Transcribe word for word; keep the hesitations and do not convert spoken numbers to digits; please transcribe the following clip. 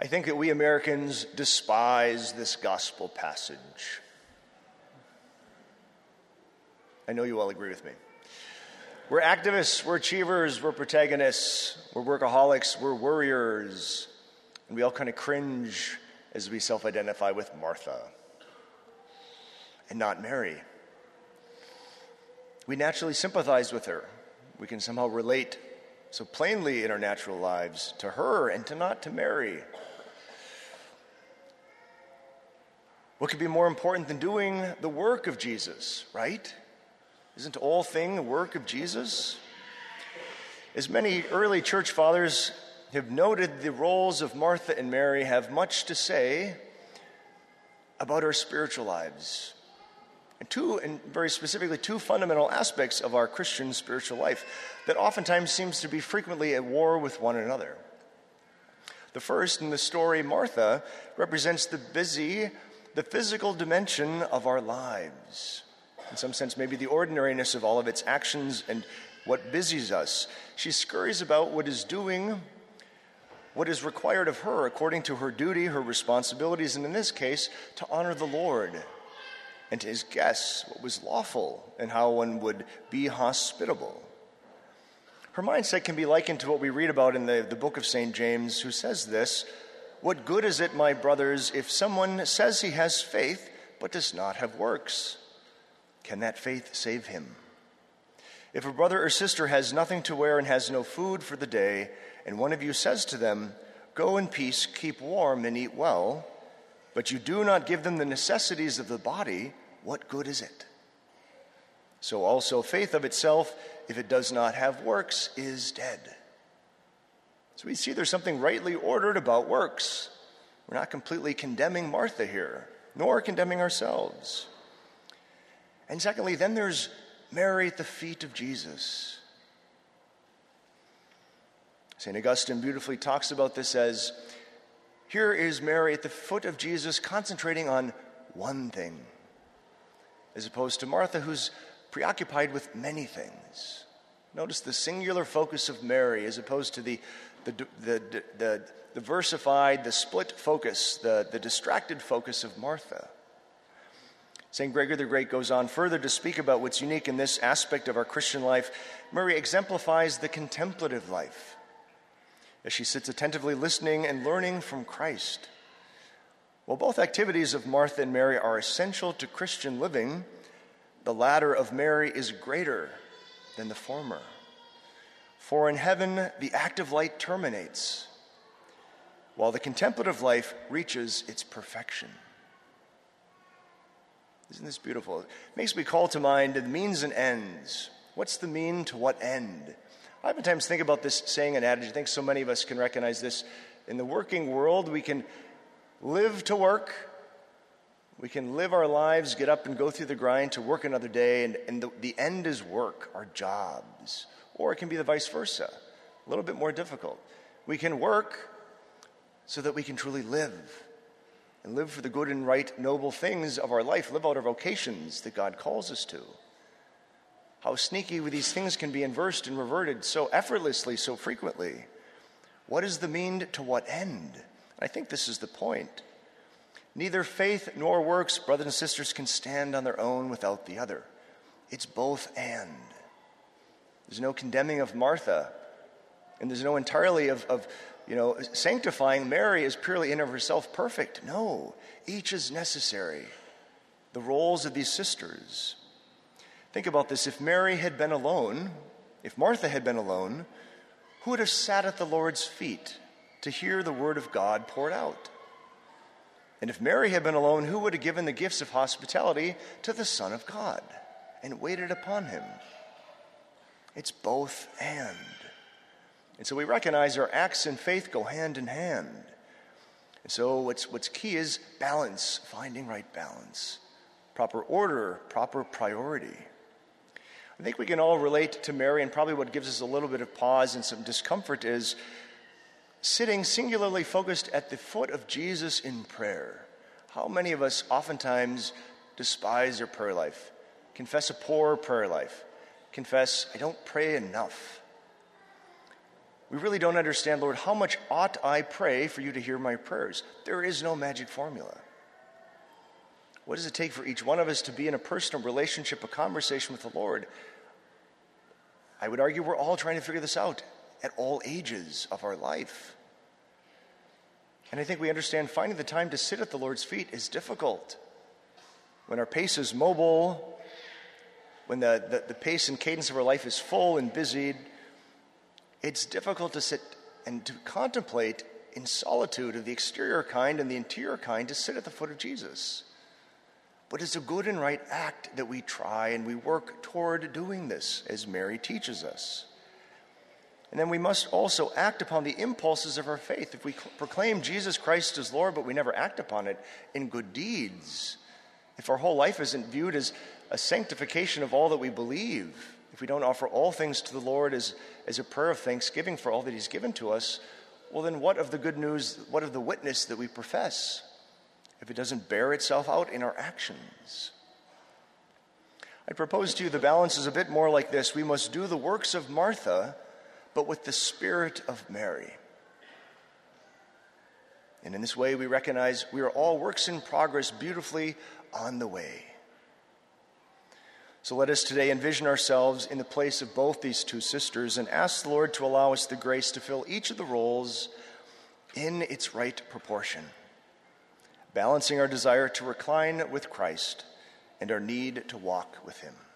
I think that we Americans despise this gospel passage. I know you all agree with me. We're activists, we're achievers, we're protagonists, we're workaholics, we're worriers, and we all kind of cringe as we self-identify with Martha and not Mary. We naturally sympathize with her. We can somehow relate so plainly in our natural lives to her and to not to Mary. What could be more important than doing the work of Jesus, right? Isn't all thing the work of Jesus? As many early church fathers have noted, the roles of Martha and Mary have much to say about our spiritual lives. And two, and very specifically, two fundamental aspects of our Christian spiritual life that oftentimes seems to be frequently at war with one another. The first, in the story, Martha represents the busy, the physical dimension of our lives. In some sense, maybe the ordinariness of all of its actions and what busies us. She scurries about what is doing, what is required of her according to her duty, her responsibilities, and in this case, to honor the Lord, and to his guests what was lawful and how one would be hospitable. Her mindset can be likened to what we read about in the, the book of Saint James, who says this: "What good is it, my brothers, if someone says he has faith but does not have works? Can that faith save him? If a brother or sister has nothing to wear and has no food for the day, and one of you says to them, 'Go in peace, keep warm and eat well,' but you do not give them the necessities of the body, what good is it? So also faith of itself, if it does not have works, is dead." So we see there's something rightly ordered about works. We're not completely condemning Martha here, nor condemning ourselves. And secondly, then there's Mary at the feet of Jesus. Saint Augustine beautifully talks about this as, here is Mary at the foot of Jesus concentrating on one thing, as opposed to Martha, who's preoccupied with many things. Notice the singular focus of Mary as opposed to the the the the, the, the versified, the split focus, the, the distracted focus of Martha. Saint Gregory the Great goes on further to speak about what's unique in this aspect of our Christian life. Mary exemplifies the contemplative life, as she sits attentively listening and learning from Christ. While both activities of Martha and Mary are essential to Christian living, the latter of Mary is greater than the former. For in heaven, the active light terminates, while the contemplative life reaches its perfection. Isn't this beautiful? It makes me call to mind the means and ends. What's the mean to what end? I oftentimes think about this saying and adage. I think so many of us can recognize this. In the working world, we can live to work. We can live our lives, get up and go through the grind to work another day, and, and the, the end is work, our jobs. Or it can be the vice versa, a little bit more difficult. We can work so that we can truly live, and live for the good and right, noble things of our life, live out our vocations that God calls us to. How sneaky these things can be inversed and reverted so effortlessly, so frequently. What is the mean to what end? I think this is the point. Neither faith nor works, brothers and sisters, can stand on their own without the other. It's both and. There's no condemning of Martha, and there's no entirely of, of you know, sanctifying Mary as purely in of herself perfect. No, each is necessary. The roles of these sisters. Think about this. If Mary had been alone, if Martha had been alone, who would have sat at the Lord's feet to hear the word of God poured out? And if Mary had been alone, who would have given the gifts of hospitality to the Son of God and waited upon him? It's both and. And so we recognize our acts and faith go hand in hand. And so what's, what's key is balance, finding right balance, proper order, proper priority. I think we can all relate to Mary, and probably what gives us a little bit of pause and some discomfort is sitting singularly focused at the foot of Jesus in prayer. How many of us oftentimes despise our prayer life, confess a poor prayer life, confess, I don't pray enough. we really don't understand, Lord, how much ought I pray for you to hear my prayers? There is no magic formula. What does it take for each one of us to be in a personal relationship, a conversation with the Lord? I would argue we're all trying to figure this out at all ages of our life. And I think we understand finding the time to sit at the Lord's feet is difficult. When our pace is mobile, when the, the, the pace and cadence of our life is full and busied, it's difficult to sit and to contemplate in solitude of the exterior kind and the interior kind, to sit at the foot of Jesus. But it's a good and right act that we try and we work toward doing this, as Mary teaches us. And then we must also act upon the impulses of our faith. If we proclaim Jesus Christ as Lord, but we never act upon it in good deeds, if our whole life isn't viewed as a sanctification of all that we believe, if we don't offer all things to the Lord as, as a prayer of thanksgiving for all that he's given to us, well then what of the good news, what of the witness that we profess, if it doesn't bear itself out in our actions? I propose to you the balance is a bit more like this. We must do the works of Martha, but with the spirit of Mary. And in this way, we recognize we are all works in progress, beautifully on the way. So let us today envision ourselves in the place of both these two sisters and ask the Lord to allow us the grace to fill each of the roles in its right proportion, balancing our desire to recline with Christ and our need to walk with him.